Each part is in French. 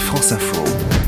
France Info.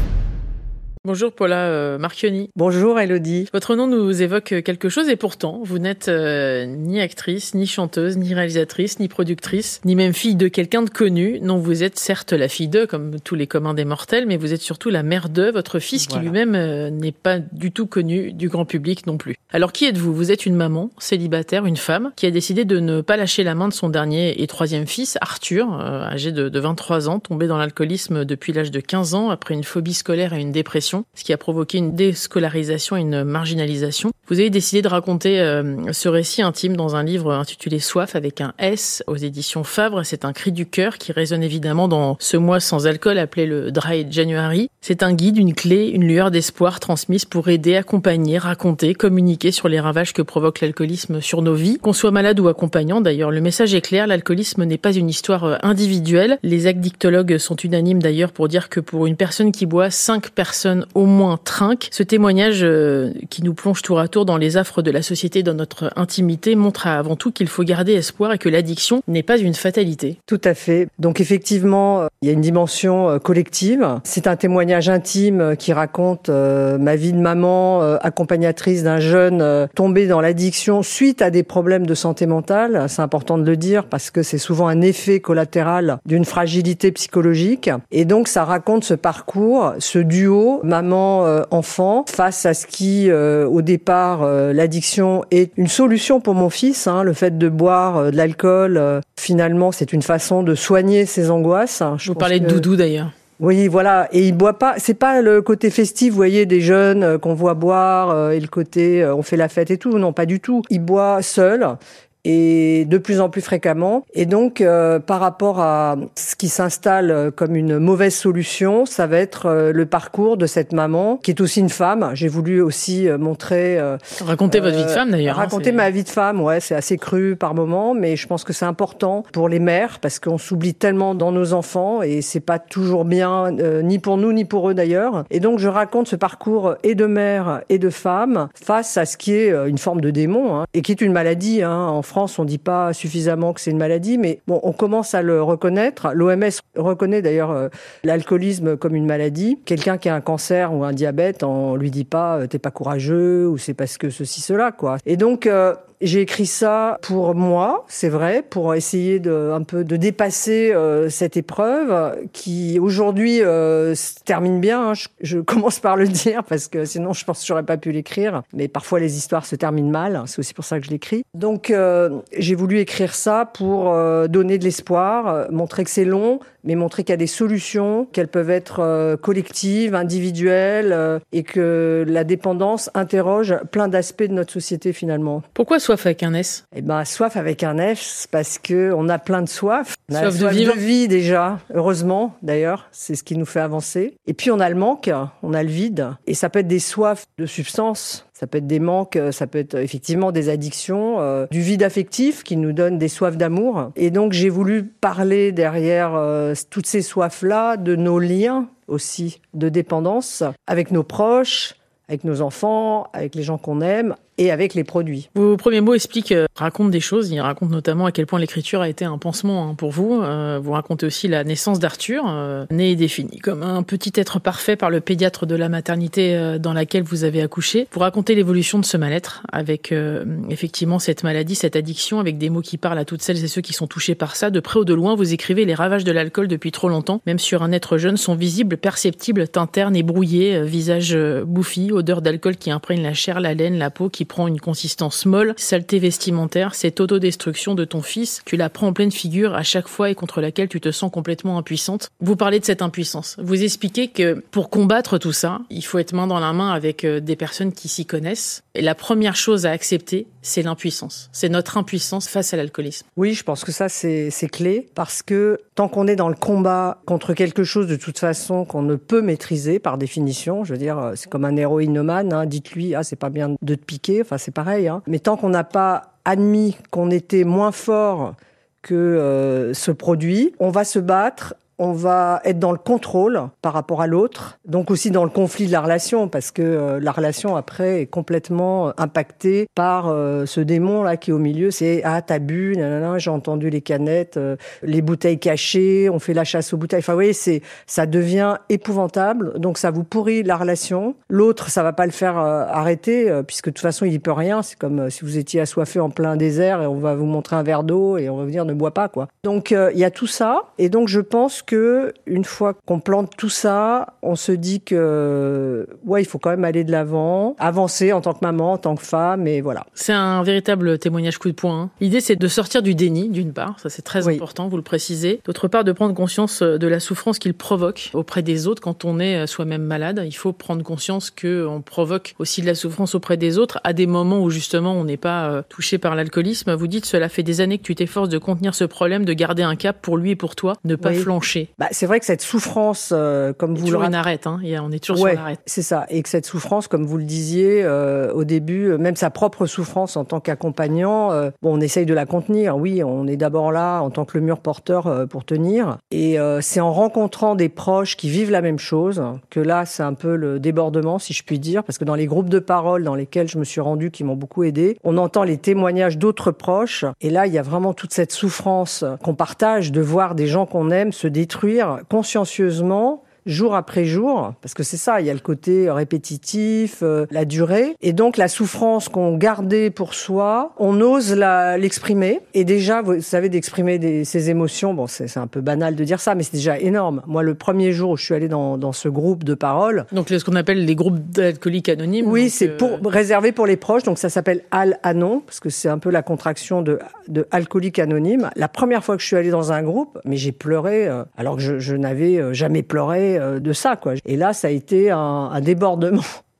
Bonjour Paula Marchionni. Bonjour Elodie. Votre nom nous évoque quelque chose et pourtant, vous n'êtes ni actrice, ni chanteuse, ni réalisatrice, ni productrice, ni même fille de quelqu'un de connu. Non, vous êtes certes la fille d'eux, comme tous les communs des mortels, mais vous êtes surtout la mère de votre fils qui lui-même n'est pas du tout connu du grand public non plus. Alors qui êtes-vous ? Vous êtes une maman, célibataire, une femme, qui a décidé de ne pas lâcher la main de son dernier et troisième fils, Arthur, âgé de 23 ans, tombé dans l'alcoolisme depuis l'âge de 15 ans, après une phobie scolaire et une dépression, ce qui a provoqué une déscolarisation et une marginalisation. Vous avez décidé de raconter ce récit intime dans un livre intitulé Soif avec un S aux éditions Fabre. C'est un cri du cœur qui résonne évidemment dans ce mois sans alcool appelé le Dry January. C'est un guide, une clé, une lueur d'espoir transmise pour aider, accompagner, raconter, communiquer sur les ravages que provoque l'alcoolisme sur nos vies. Qu'on soit malade ou accompagnant, d'ailleurs, le message est clair, l'alcoolisme n'est pas une histoire individuelle. Les addictologues sont unanimes d'ailleurs pour dire que pour une personne qui boit, 5 personnes au moins trinquent. Ce témoignage qui nous plonge tour à tour dans les affres de la société, dans notre intimité, montre avant tout qu'il faut garder espoir et que l'addiction n'est pas une fatalité. Tout à fait. Donc effectivement, il y a une dimension collective. C'est un témoignage intime qui raconte ma vie de maman, accompagnatrice d'un jeune tombé dans l'addiction suite à des problèmes de santé mentale. C'est important de le dire parce que c'est souvent un effet collatéral d'une fragilité psychologique. Et donc ça raconte ce parcours, ce duo maman-enfant face à ce qui, au départ, l'addiction est une solution pour mon fils. Le fait de boire de l'alcool, finalement, c'est une façon de soigner ses angoisses. Vous parlez de doudou d'ailleurs. Oui, voilà. Et il boit pas. C'est pas le côté festif, vous voyez, des jeunes qu'on voit boire et le côté on fait la fête et tout. Non, pas du tout. Il boit seul. Et de plus en plus fréquemment. Et donc, par rapport à ce qui s'installe comme une mauvaise solution, ça va être le parcours de cette maman, qui est aussi une femme. J'ai voulu aussi montrer... Raconter votre vie de femme, d'ailleurs. Raconter ma vie de femme, ouais, c'est assez cru par moment, mais je pense que c'est important pour les mères, parce qu'on s'oublie tellement dans nos enfants, et c'est pas toujours bien, ni pour nous, ni pour eux d'ailleurs. Et donc, je raconte ce parcours et de mère et de femme, face à ce qui est une forme de démon, et qui est une maladie, en France, on dit pas suffisamment que c'est une maladie, mais bon, on commence à le reconnaître. L'OMS reconnaît d'ailleurs l'alcoolisme comme une maladie. Quelqu'un qui a un cancer ou un diabète, on lui dit pas t'es pas courageux ou c'est parce que ceci, cela, quoi. Et donc, j'ai écrit ça pour moi, c'est vrai, pour essayer un peu de dépasser cette épreuve qui aujourd'hui se termine bien. Je commence par le dire parce que sinon je pense que j'aurais pas pu l'écrire. Mais parfois les histoires se terminent mal, c'est aussi pour ça que je l'écris. Donc j'ai voulu écrire ça pour donner de l'espoir, montrer que c'est long, mais montrer qu'il y a des solutions, qu'elles peuvent être collectives, individuelles, et que la dépendance interroge plein d'aspects de notre société finalement. Pourquoi soif avec un S ? Soif avec un S, parce que on a plein de soif. On a soif la soif de vie déjà, heureusement d'ailleurs, c'est ce qui nous fait avancer. Et puis on a le manque, on a le vide, et ça peut être des soifs de substances. Ça peut être des manques, ça peut être effectivement des addictions, du vide affectif qui nous donne des soifs d'amour. Et donc j'ai voulu parler derrière toutes ces soifs-là de nos liens aussi de dépendance avec nos proches, avec nos enfants, avec les gens qu'on aime et avec les produits. Vos premiers mots racontent des choses. Ils racontent notamment à quel point l'écriture a été un pansement pour vous. Vous racontez aussi la naissance d'Arthur, né et défini comme un petit être parfait par le pédiatre de la maternité dans laquelle vous avez accouché. Vous racontez l'évolution de ce mal-être avec effectivement cette maladie, cette addiction, avec des mots qui parlent à toutes celles et ceux qui sont touchés par ça. De près ou de loin, vous écrivez les ravages de l'alcool depuis trop longtemps, même sur un être jeune, sont visibles, perceptibles, teint terne et brouillé, visage bouffi, odeur d'alcool qui imprègne la chair, la laine, la peau, qui prend une consistance molle, saleté vestimentaire, cette autodestruction de ton fils, tu la prends en pleine figure à chaque fois et contre laquelle tu te sens complètement impuissante. Vous parlez de cette impuissance. Vous expliquez que pour combattre tout ça, il faut être main dans la main avec des personnes qui s'y connaissent. Et la première chose à accepter, c'est l'impuissance. C'est notre impuissance face à l'alcoolisme. Oui, je pense que ça, c'est clé parce que tant qu'on est dans le combat contre quelque chose de toute façon qu'on ne peut maîtriser par définition, je veux dire, c'est comme un héroïnomane, dites-lui, c'est pas bien de te piquer, enfin c'est pareil. Mais tant qu'on n'a pas admis qu'on était moins fort que ce produit, on va se battre on va être dans le contrôle par rapport à l'autre, donc aussi dans le conflit de la relation, parce que la relation après est complètement impactée par ce démon-là qui est au milieu. C'est « Ah, t'as bu, nanana, j'ai entendu les canettes, les bouteilles cachées, on fait la chasse aux bouteilles ». Enfin, vous voyez, ça devient épouvantable, donc ça vous pourrit la relation. L'autre, ça va pas le faire arrêter, puisque de toute façon, il y peut rien. C'est comme si vous étiez assoiffé en plein désert et on va vous montrer un verre d'eau et on va vous dire « Ne bois pas », quoi. Donc, il y a tout ça. Et donc, je pense que une fois qu'on plante tout ça, on se dit que il faut quand même aller de l'avant, avancer en tant que maman, en tant que femme, et voilà. C'est un véritable témoignage coup de poing. L'idée, c'est de sortir du déni, d'une part, ça c'est très important, vous le précisez. D'autre part, de prendre conscience de la souffrance qu'il provoque auprès des autres quand on est soi-même malade. Il faut prendre conscience qu'on provoque aussi de la souffrance auprès des autres à des moments où justement on n'est pas touché par l'alcoolisme. Vous dites, cela fait des années que tu t'efforces de contenir ce problème, de garder un cap pour lui et pour toi, ne pas flancher. C'est vrai que cette souffrance, comme vous le on arrête, on est toujours sur l'arrêt. C'est ça, et que cette souffrance, comme vous le disiez au début, même sa propre souffrance en tant qu'accompagnant, on essaye de la contenir. Oui, on est d'abord là en tant que le mur porteur pour tenir, et c'est en rencontrant des proches qui vivent la même chose que là, c'est un peu le débordement, si je puis dire, parce que dans les groupes de parole dans lesquels je me suis rendue, qui m'ont beaucoup aidée, on entend les témoignages d'autres proches, et là, il y a vraiment toute cette souffrance qu'on partage de voir des gens qu'on aime se détruire consciencieusement, jour après jour, parce que c'est ça, il y a le côté répétitif, la durée, et donc la souffrance qu'on gardait pour soi, on ose l'exprimer, et déjà, vous savez, d'exprimer ses émotions, c'est un peu banal de dire ça, mais c'est déjà énorme. Moi, le premier jour où je suis allée dans ce groupe de parole... Donc, ce qu'on appelle les groupes d'alcooliques anonymes. Oui, c'est réservé pour les proches, donc ça s'appelle Al-Anon, parce que c'est un peu la contraction de alcoolique anonyme. La première fois que je suis allée dans un groupe, mais j'ai pleuré, alors que je n'avais jamais pleuré de ça, quoi. Et là, ça a été un débordement.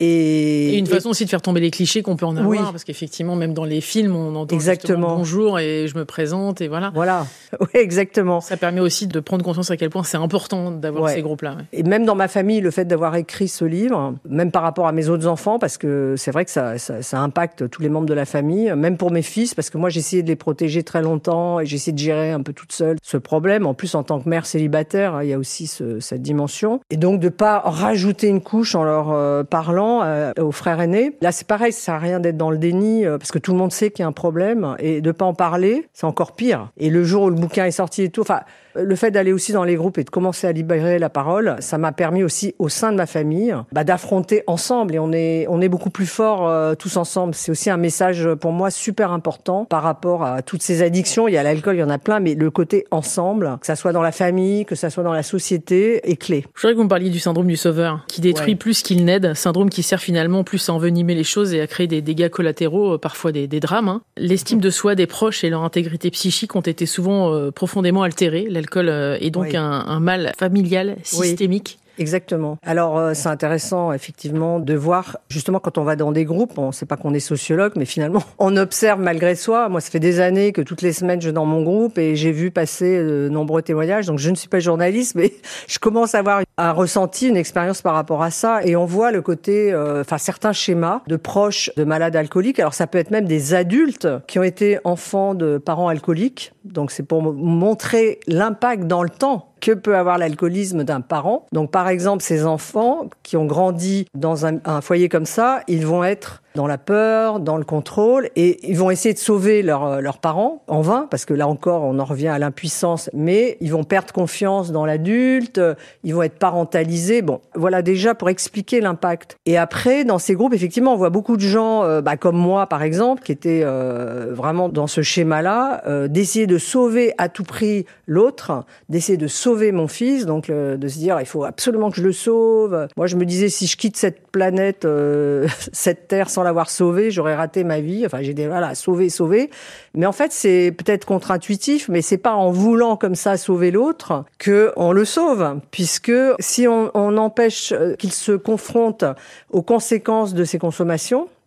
Et une façon aussi de faire tomber les clichés qu'on peut en avoir, parce qu'effectivement, même dans les films, on entend justement bonjour et je me présente et voilà. Voilà, oui, exactement. Ça permet aussi de prendre conscience à quel point c'est important d'avoir ces groupes-là. Ouais. Et même dans ma famille, le fait d'avoir écrit ce livre, même par rapport à mes autres enfants, parce que c'est vrai que ça impacte tous les membres de la famille, même pour mes fils, parce que moi j'ai essayé de les protéger très longtemps et j'ai essayé de gérer un peu toute seule ce problème. En plus, en tant que mère célibataire, il y a aussi cette dimension. Et donc de pas rajouter une couche en leur parlant aux frères aînés. Là, c'est pareil, ça sert à rien d'être dans le déni, parce que tout le monde sait qu'il y a un problème, et de pas en parler, c'est encore pire. Et le jour où le bouquin est sorti et tout, le fait d'aller aussi dans les groupes et de commencer à libérer la parole, ça m'a permis aussi, au sein de ma famille, d'affronter ensemble, et on est beaucoup plus forts tous ensemble. C'est aussi un message, pour moi, super important par rapport à toutes ces addictions. Il y a l'alcool, il y en a plein, mais le côté ensemble, que ça soit dans la famille, que ça soit dans la société, est clé. Je voudrais que vous me parliez du syndrome du sauveur, qui détruit plus qu'il n'aide, syndrome qui sert finalement plus à envenimer les choses et à créer des dégâts collatéraux, parfois des drames. L'estime de soi des proches et leur intégrité psychique ont été souvent profondément altérées. L'alcool est donc un mal familial systémique. Exactement. Alors, c'est intéressant, effectivement, de voir, justement, quand on va dans des groupes, on ne sait pas qu'on est sociologue, mais finalement, on observe malgré soi. Moi, ça fait des années que toutes les semaines, je vais dans mon groupe et j'ai vu passer de nombreux témoignages. Donc, je ne suis pas journaliste, mais je commence à avoir un ressenti, une expérience par rapport à ça. Et on voit le côté, certains schémas de proches de malades alcooliques. Alors, ça peut être même des adultes qui ont été enfants de parents alcooliques. Donc, c'est pour montrer l'impact dans le temps que peut avoir l'alcoolisme d'un parent. Donc, par exemple, ces enfants qui ont grandi dans un foyer comme ça, ils vont être dans la peur, dans le contrôle, et ils vont essayer de sauver leurs parents, en vain, parce que là encore, on en revient à l'impuissance, mais ils vont perdre confiance dans l'adulte, ils vont être parentalisés. Bon, voilà déjà pour expliquer l'impact. Et après, dans ces groupes, effectivement, on voit beaucoup de gens, comme moi, par exemple, qui étaient vraiment dans ce schéma-là, d'essayer de sauver à tout prix l'autre, d'essayer de sauver mon fils, donc de se dire, il faut absolument que je le sauve. Moi, je me disais, si je quitte cette planète, cette terre, sans l'avoir sauvé, j'aurais raté ma vie. Enfin, j'ai dit, voilà, sauver. Mais en fait, c'est peut-être contre-intuitif, mais c'est pas en voulant comme ça sauver l'autre que on le sauve. Puisque si on empêche qu'il se confronte aux conséquences de ses consommations,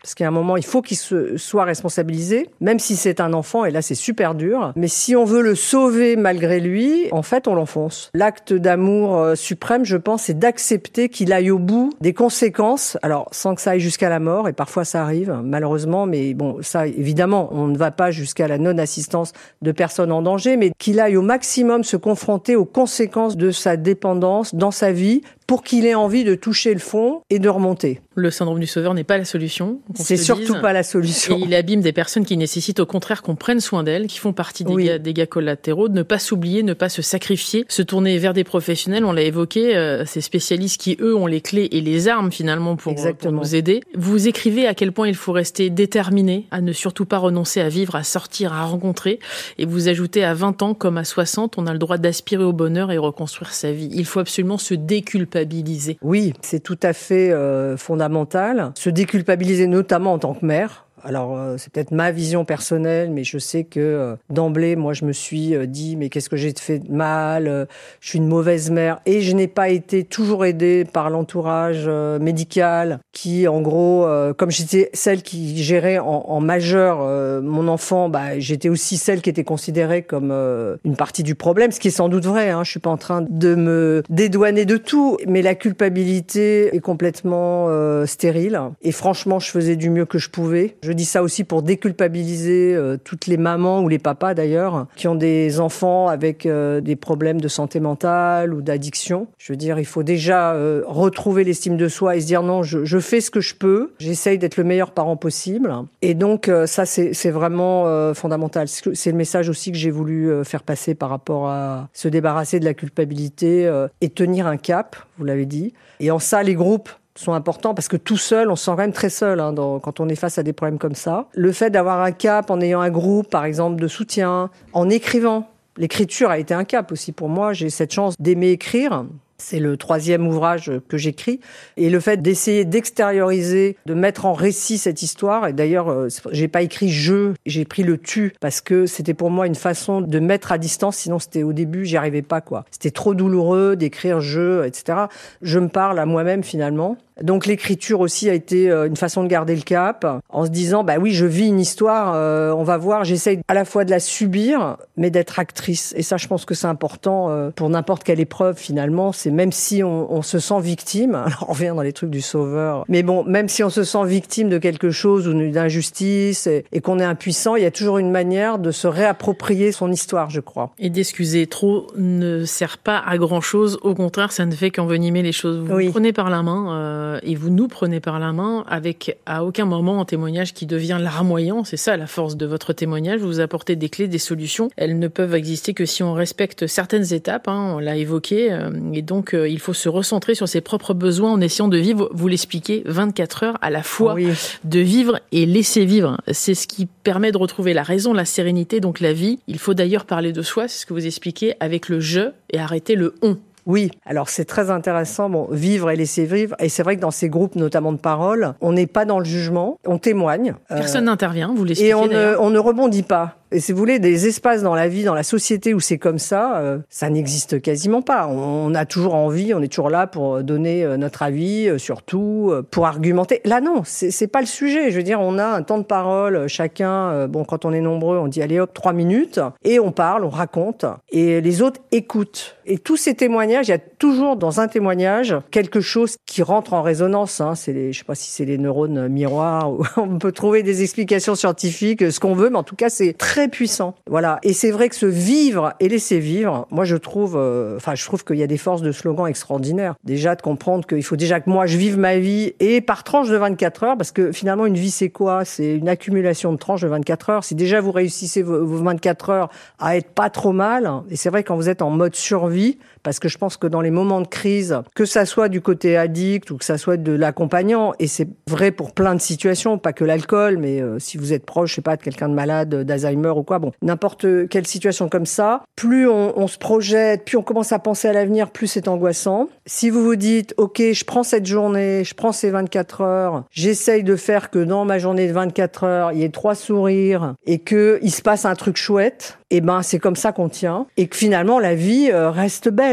Parce qu'à un moment, il faut qu'il soit responsabilisé, même si c'est un enfant, et là c'est super dur. Mais si on veut le sauver malgré lui, en fait on l'enfonce. L'acte d'amour suprême, je pense, c'est d'accepter qu'il aille au bout des conséquences, alors sans que ça aille jusqu'à la mort, et parfois ça arrive, malheureusement, mais bon, ça évidemment, on ne va pas jusqu'à la non-assistance de personnes en danger, mais qu'il aille au maximum se confronter aux conséquences de sa dépendance dans sa vie, pour qu'il ait envie de toucher le fond et de remonter. Le syndrome du sauveur n'est pas la solution. C'est surtout pas la solution. Et il abîme des personnes qui nécessitent au contraire qu'on prenne soin d'elles, qui font partie des dégâts collatéraux, de ne pas s'oublier, ne pas se sacrifier, se tourner vers des professionnels, on l'a évoqué, ces spécialistes qui, eux, ont les clés et les armes finalement pour nous aider. Vous écrivez à quel point il faut rester déterminé, à ne surtout pas renoncer à vivre, à sortir, à rencontrer. Et vous ajoutez à 20 ans comme à 60, on a le droit d'aspirer au bonheur et reconstruire sa vie. Il faut absolument se déculpabiliser. Oui, c'est tout à fait fondamental. Se déculpabiliser notamment en tant que mère. Alors, c'est peut-être ma vision personnelle, mais je sais que d'emblée, moi, je me suis dit, mais qu'est-ce que j'ai fait de mal ? Je suis une mauvaise mère. Et je n'ai pas été toujours aidée par l'entourage médical qui, en gros, comme j'étais celle qui gérait en majeur mon enfant, j'étais aussi celle qui était considérée comme une partie du problème, ce qui est sans doute vrai. Je suis pas en train de me dédouaner de tout, mais la culpabilité est complètement stérile. Et franchement, je faisais du mieux que je pouvais. Je dis ça aussi pour déculpabiliser toutes les mamans ou les papas d'ailleurs qui ont des enfants avec des problèmes de santé mentale ou d'addiction. Je veux dire, il faut déjà retrouver l'estime de soi et se dire non, je fais ce que je peux, j'essaye d'être le meilleur parent possible. Et donc ça c'est vraiment fondamental. C'est le message aussi que j'ai voulu faire passer par rapport à se débarrasser de la culpabilité et tenir un cap, vous l'avez dit. Et en ça, les groupes sont importants parce que tout seul, on se sent quand même très seul quand on est face à des problèmes comme ça. Le fait d'avoir un cap en ayant un groupe, par exemple, de soutien, en écrivant. L'écriture a été un cap aussi pour moi. J'ai cette chance d'aimer écrire. C'est le 3e ouvrage que j'écris. Et le fait d'essayer d'extérioriser, de mettre en récit cette histoire. Et d'ailleurs, j'ai pas écrit je, j'ai pris le tu parce que c'était pour moi une façon de mettre à distance. Sinon, c'était au début, j'y arrivais pas, quoi. C'était trop douloureux d'écrire je, etc. Je me parle à moi-même finalement. Donc l'écriture aussi a été une façon de garder le cap, en se disant oui, je vis une histoire, on va voir, j'essaye à la fois de la subir, mais d'être actrice. Et ça, je pense que c'est important pour n'importe quelle épreuve finalement. C'est même si on se sent victime, alors on revient dans les trucs du sauveur, mais bon, même si on se sent victime de quelque chose ou d'une injustice et qu'on est impuissant, il y a toujours une manière de se réapproprier son histoire, je crois. Et d'excuser trop ne sert pas à grand-chose. Au contraire, ça ne fait qu'envenimer les choses. Vous vous prenez par la main et vous nous prenez par la main avec à aucun moment un témoignage qui devient larmoyant. C'est ça la force de votre témoignage. Vous apportez des clés, des solutions. Elles ne peuvent exister que si on respecte certaines étapes. On l'a évoqué. Et donc, il faut se recentrer sur ses propres besoins en essayant de vivre, vous l'expliquez, 24 heures à la fois, de vivre et laisser vivre. C'est ce qui permet de retrouver la raison, la sérénité, donc la vie. Il faut d'ailleurs parler de soi, c'est ce que vous expliquez, avec le « je » et arrêter le « on ». Oui, alors c'est très intéressant, vivre et laisser vivre. Et c'est vrai que dans ces groupes, notamment de parole, on n'est pas dans le jugement, on témoigne. Personne n'intervient, vous l'expliquez et on ne rebondit pas. Et si vous voulez, des espaces dans la vie, dans la société où c'est comme ça, ça n'existe quasiment pas. On a toujours envie, on est toujours là pour donner notre avis, surtout pour argumenter. Là, non, c'est pas le sujet. Je veux dire, on a un temps de parole, chacun, quand on est nombreux, on dit allez hop, 3 minutes, et on parle, on raconte, et les autres écoutent. Et tous ces témoignages, il y a toujours dans un témoignage quelque chose qui rentre en résonance. Je sais pas si c'est les neurones miroirs, ou on peut trouver des explications scientifiques, ce qu'on veut, mais en tout cas, c'est très puissant. Voilà. Et c'est vrai que ce vivre et laisser vivre, moi, je trouve qu'il y a des forces de slogan extraordinaires. Déjà, de comprendre qu'il faut déjà que moi, je vive ma vie et par tranche de 24 heures, parce que finalement, une vie, c'est quoi? C'est une accumulation de tranches de 24 heures. Si déjà vous réussissez vos 24 heures à être pas trop mal, et c'est vrai quand vous êtes en mode survie, parce que je pense que dans les moments de crise, que ça soit du côté addict ou que ça soit de l'accompagnant, et c'est vrai pour plein de situations, pas que l'alcool, mais si vous êtes proche, je sais pas, de quelqu'un de malade, d'Alzheimer ou quoi, n'importe quelle situation comme ça, plus on se projette, plus on commence à penser à l'avenir, plus c'est angoissant. Si vous vous dites, ok, je prends cette journée, je prends ces 24 heures, j'essaye de faire que dans ma journée de 24 heures, il y ait 3 sourires et qu'il se passe un truc chouette, et c'est comme ça qu'on tient, et que finalement la vie reste belle. C'est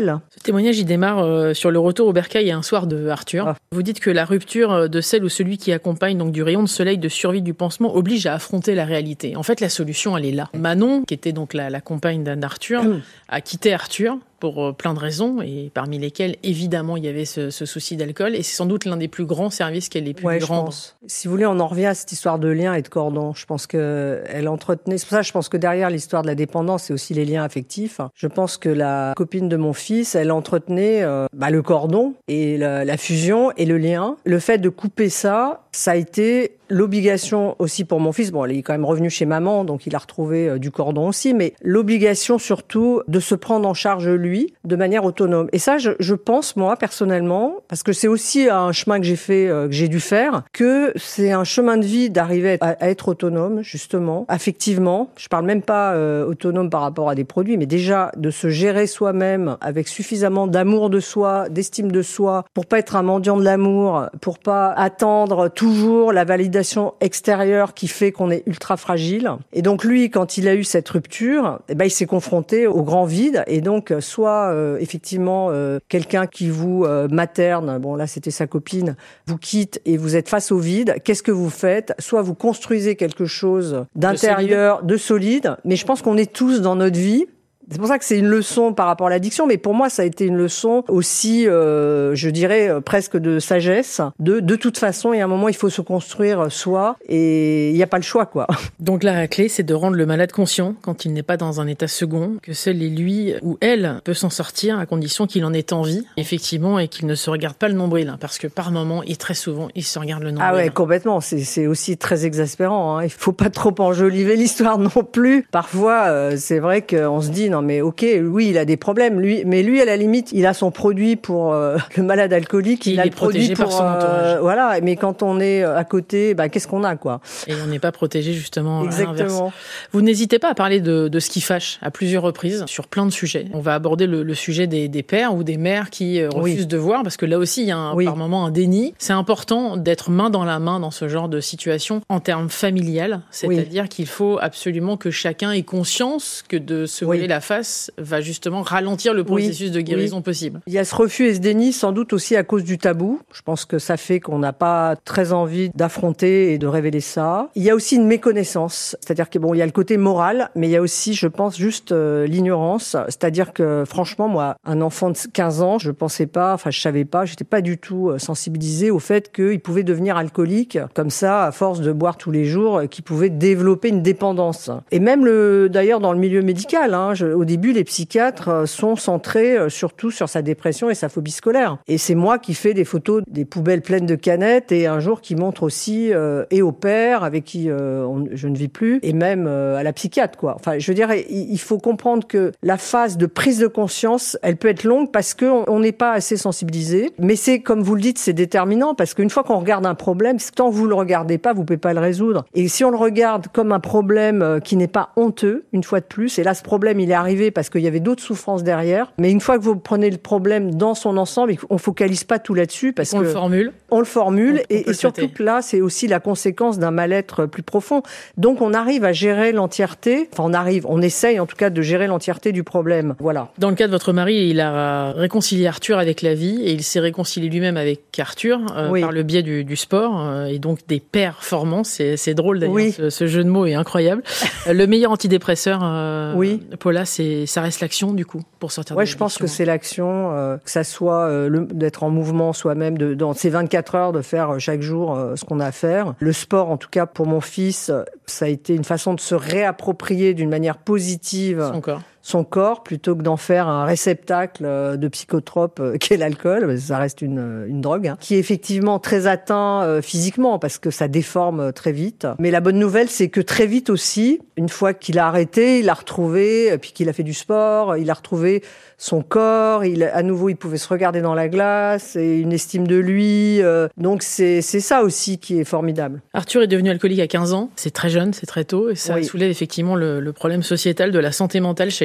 témoignage, il démarre sur le retour au bercail et un soir de Arthur. Ah. Vous dites que la rupture de celle ou celui qui accompagne donc du rayon de soleil de survie du pansement oblige à affronter la réalité. En fait, la solution, elle est là. Manon, qui était donc la compagne d'Arthur, a quitté Arthur pour plein de raisons, et parmi lesquelles, évidemment, il y avait ce souci d'alcool, et c'est sans doute l'un des plus grands services qu'elle ait pu lui rendre. Pense. Si vous voulez, on en revient à cette histoire de lien et de cordon. Je pense qu'elle entretenait... C'est pour ça que je pense que derrière l'histoire de la dépendance, c'est aussi les liens affectifs. Je pense que la copine de mon fils, elle entretenait le cordon, et la fusion, et le lien. Le fait de couper ça a été l'obligation aussi pour mon fils. Bon, il est quand même revenu chez maman, donc il a retrouvé du cordon aussi, mais l'obligation surtout de se prendre en charge lui, de manière autonome. Et ça, je pense, moi, personnellement, parce que c'est aussi un chemin que j'ai fait, que j'ai dû faire, que c'est un chemin de vie d'arriver à être autonome, justement, affectivement. Je parle même pas autonome par rapport à des produits, mais déjà de se gérer soi-même avec suffisamment d'amour de soi, d'estime de soi, pour pas être un mendiant de l'amour, pour pas attendre toujours la validation extérieure qui fait qu'on est ultra fragile. Et donc lui, quand il a eu cette rupture, il s'est confronté au grand vide. Et donc, soit effectivement quelqu'un qui vous materne, bon là c'était sa copine, vous quitte et vous êtes face au vide. Qu'est-ce que vous faites? Soit vous construisez quelque chose d'intérieur, de solide. Mais je pense qu'on est tous dans notre vie. C'est pour ça que c'est une leçon par rapport à l'addiction, mais pour moi, ça a été une leçon aussi, je dirais, presque de sagesse. De toute façon, il y a un moment, il faut se construire soi, et il n'y a pas le choix, quoi. Donc la clé, c'est de rendre le malade conscient, quand il n'est pas dans un état second, que seul lui ou elle peut s'en sortir, à condition qu'il en ait envie, effectivement, et qu'il ne se regarde pas le nombril, parce que par moment, et très souvent, il se regarde le nombril. Ah ouais, complètement. C'est aussi très exaspérant. Il faut pas trop enjoliver l'histoire non plus. Parfois, c'est vrai qu'on se dit, non mais ok, oui, il a des problèmes, mais lui à la limite, il a son produit pour le malade alcoolique, il a le produit pour son entourage. Voilà, mais quand on est à côté, qu'est-ce qu'on a, quoi. Et on n'est pas protégé justement. Exactement. Vous n'hésitez pas à parler de ce qui fâche à plusieurs reprises sur plein de sujets. On va aborder le sujet des pères ou des mères qui refusent de voir, parce que là aussi il y a par moment un déni. C'est important d'être main dans la main dans ce genre de situation en termes familial, c'est-à-dire qu'il faut absolument que chacun ait conscience que de se voiler la face va justement ralentir le processus de guérison possible. Il y a ce refus et ce déni sans doute aussi à cause du tabou. Je pense que ça fait qu'on n'a pas très envie d'affronter et de révéler ça. Il y a aussi une méconnaissance, c'est-à-dire que il y a le côté moral, mais il y a aussi, je pense, juste l'ignorance. C'est-à-dire que franchement, moi, un enfant de 15 ans, je savais pas, j'étais pas du tout sensibilisée au fait qu'il pouvait devenir alcoolique comme ça, à force de boire tous les jours, qu'il pouvait développer une dépendance. Et même d'ailleurs dans le milieu médical, au début, les psychiatres sont centrés surtout sur sa dépression et sa phobie scolaire. Et c'est moi qui fais des photos des poubelles pleines de canettes et un jour qui montre aussi et au père avec qui je ne vis plus et même à la psychiatre, quoi. Enfin, je veux dire, il faut comprendre que la phase de prise de conscience, elle peut être longue parce qu'on n'est pas assez sensibilisé. Mais c'est, comme vous le dites, c'est déterminant parce qu'une fois qu'on regarde un problème, tant que vous le regardez pas, vous pouvez pas le résoudre. Et si on le regarde comme un problème qui n'est pas honteux, une fois de plus, et là, ce problème, il est arrivé parce qu'il y avait d'autres souffrances derrière. Mais une fois que vous prenez le problème dans son ensemble, on focalise pas tout là-dessus parce on le formule. On le formule et surtout que là, c'est aussi la conséquence d'un mal-être plus profond. Donc, on arrive à gérer l'entièreté. Enfin, on essaye en tout cas de gérer l'entièreté du problème. Voilà. Dans le cas de votre mari, il a réconcilié Arthur avec la vie et il s'est réconcilié lui-même avec Arthur par le biais du sport et donc des performances. C'est drôle d'ailleurs, ce jeu de mots est incroyable. Le meilleur antidépresseur, Paula, ça reste l'action du coup pour sortir de l'addiction. Je pense que c'est l'action, que ça soit d'être en mouvement soi-même, dans ces 24 heures, de faire chaque jour ce qu'on a à faire. Le sport, en tout cas pour mon fils, ça a été une façon de se réapproprier d'une manière positive son corps plutôt que d'en faire un réceptacle de psychotrope qu'est l'alcool. Ça reste une drogue qui est effectivement très atteint physiquement parce que ça déforme très vite. Mais la bonne nouvelle, c'est que très vite aussi, une fois qu'il a arrêté, il a retrouvé, puis qu'il a fait du sport, il a retrouvé son corps, à nouveau il pouvait se regarder dans la glace et une estime de lui. Donc c'est ça aussi qui est formidable. Arthur est devenu alcoolique à 15 ans, c'est très jeune, c'est très tôt et ça soulève effectivement le problème sociétal de la santé mentale chez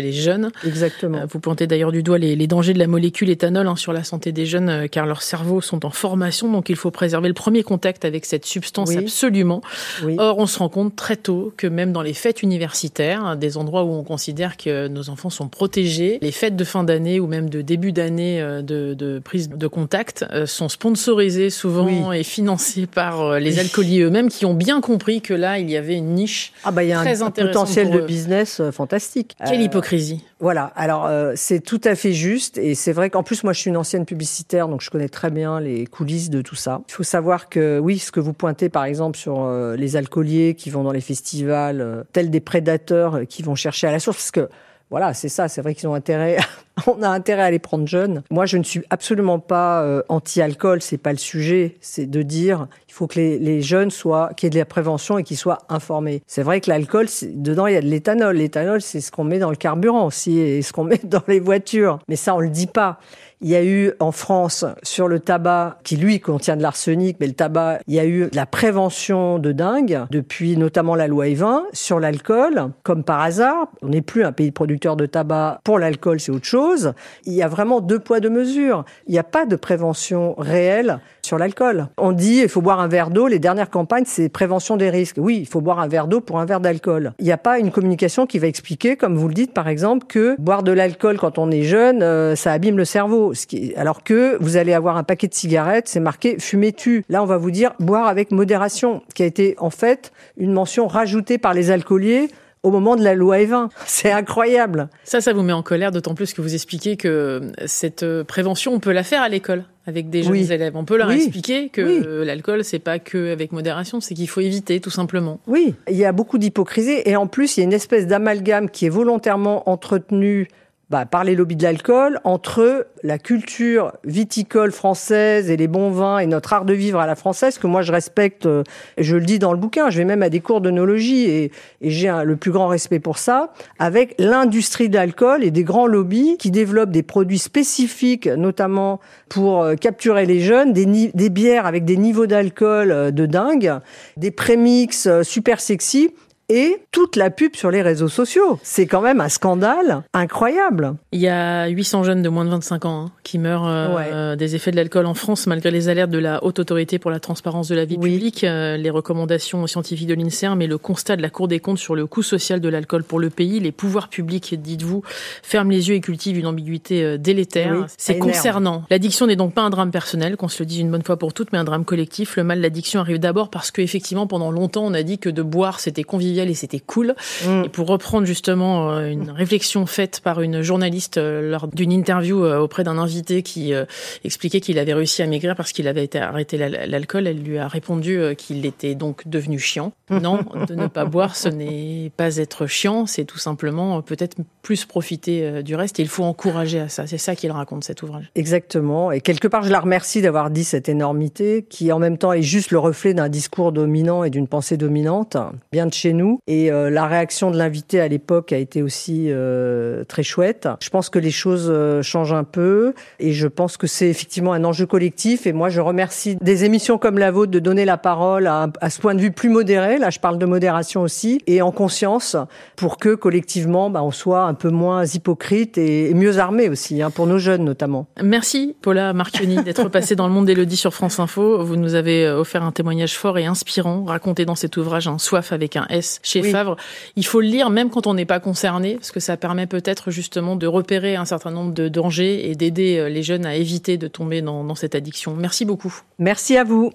les jeunes. Exactement. Vous pointez d'ailleurs du doigt les dangers de la molécule éthanol sur la santé des jeunes, car leurs cerveaux sont en formation, donc il faut préserver le premier contact avec cette substance absolument. Oui. Or, on se rend compte très tôt que même dans les fêtes universitaires, des endroits où on considère que nos enfants sont protégés, les fêtes de fin d'année ou même de début d'année de prise de contact sont sponsorisées souvent et financées par les alcooliers eux-mêmes qui ont bien compris que là, il y avait une niche il y a un potentiel de business fantastique. Quelle hypocrisie. Voilà, alors c'est tout à fait juste et c'est vrai qu'en plus moi je suis une ancienne publicitaire donc je connais très bien les coulisses de tout ça. Il faut savoir que oui, ce que vous pointez par exemple sur les alcooliers qui vont dans les festivals, tels des prédateurs qui vont chercher à la source, parce que voilà, c'est ça, c'est vrai qu'ils ont intérêt, on a intérêt à les prendre jeunes. Moi, je ne suis absolument pas anti-alcool, c'est pas le sujet, c'est de dire il faut que les jeunes qu'il y ait de la prévention et qu'ils soient informés. C'est vrai que l'alcool, dedans, il y a de l'éthanol. L'éthanol, c'est ce qu'on met dans le carburant aussi et ce qu'on met dans les voitures. Mais ça, on le dit pas. Il y a eu en France sur le tabac, qui lui contient de l'arsenic, mais le tabac, il y a eu de la prévention de dingue, depuis notamment la loi Evin. Sur l'alcool, comme par hasard, on n'est plus un pays producteur de tabac, pour l'alcool c'est autre chose. Il y a vraiment 2 poids 2 mesures. Il n'y a pas de prévention réelle sur l'alcool. On dit il faut boire un verre d'eau, les dernières campagnes c'est prévention des risques. Oui, il faut boire un verre d'eau pour un verre d'alcool. Il n'y a pas une communication qui va expliquer, comme vous le dites par exemple, que boire de l'alcool quand on est jeune, ça abîme le cerveau. Alors que vous allez avoir un paquet de cigarettes, c'est marqué « fumer tue ». Là, on va vous dire « boire avec modération », qui a été en fait une mention rajoutée par les alcooliers au moment de la loi Evin. C'est incroyable. Ça vous met en colère, d'autant plus que vous expliquez que cette prévention, on peut la faire à l'école avec des jeunes élèves. On peut leur expliquer que l'alcool, c'est pas que avec modération, c'est qu'il faut éviter, tout simplement. Oui, il y a beaucoup d'hypocrisie et en plus, il y a une espèce d'amalgame qui est volontairement entretenu par les lobbies de l'alcool, entre la culture viticole française et les bons vins et notre art de vivre à la française, que moi je respecte, je le dis dans le bouquin, je vais même à des cours d'œnologie et j'ai le plus grand respect pour ça, avec l'industrie de l'alcool et des grands lobbies qui développent des produits spécifiques, notamment pour capturer les jeunes, des bières avec des niveaux d'alcool de dingue, des prémix super sexy, et toute la pub sur les réseaux sociaux. C'est quand même un scandale incroyable. Il y a 800 jeunes de moins de 25 ans qui meurent des effets de l'alcool en France, malgré les alertes de la Haute Autorité pour la transparence de la vie publique, les recommandations scientifiques de l'INSERM et le constat de la Cour des comptes sur le coût social de l'alcool pour le pays. Les pouvoirs publics, dites-vous, ferment les yeux et cultivent une ambiguïté délétère. Oui, c'est concernant. L'addiction n'est donc pas un drame personnel, qu'on se le dise une bonne fois pour toutes, mais un drame collectif. Le mal de l'addiction arrive d'abord parce que, effectivement, pendant longtemps, on a dit que de boire, c'était convivial et c'était cool. Et pour reprendre justement une réflexion faite par une journaliste lors d'une interview auprès d'un invité qui expliquait qu'il avait réussi à maigrir parce qu'il avait arrêté l'alcool, elle lui a répondu qu'il était donc devenu chiant. Non, de ne pas boire, ce n'est pas être chiant, c'est tout simplement peut-être plus profiter du reste et il faut encourager à ça. C'est ça qu'il raconte, cet ouvrage. Exactement. Et quelque part, je la remercie d'avoir dit cette énormité qui en même temps est juste le reflet d'un discours dominant et d'une pensée dominante, bien de chez nous. Et la réaction de l'invité à l'époque a été aussi très chouette. Je pense que les choses changent un peu et je pense que c'est effectivement un enjeu collectif. Et moi, je remercie des émissions comme la vôtre de donner la parole à ce point de vue plus modéré. Là, je parle de modération aussi et en conscience pour que collectivement, on soit un peu moins hypocrite et mieux armé aussi, pour nos jeunes notamment. Merci Paula Marchionni d'être passée dans le monde d'Élodie sur France Info. Vous nous avez offert un témoignage fort et inspirant, raconté dans cet ouvrage un Soif avec un S chez Favre. Il faut le lire même quand on n'est pas concerné, parce que ça permet peut-être justement de repérer un certain nombre de dangers et d'aider les jeunes à éviter de tomber dans cette addiction. Merci beaucoup. Merci à vous.